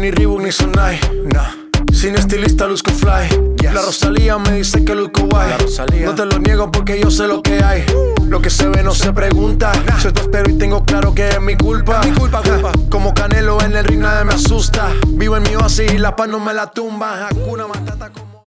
ni Reebok ni Sonai, nah. Sin estilista luzco fly, yes. La Rosalía me dice que luzco guay. No te lo niego porque yo sé lo que hay. Lo que se ve no se pregunta, nah. Yo te espero y tengo claro que es mi culpa. Es mi culpa. Como Canelo en el ring nadie me asusta. Vivo en mi oasis y la paz no me la tumba. Hakuna Matata como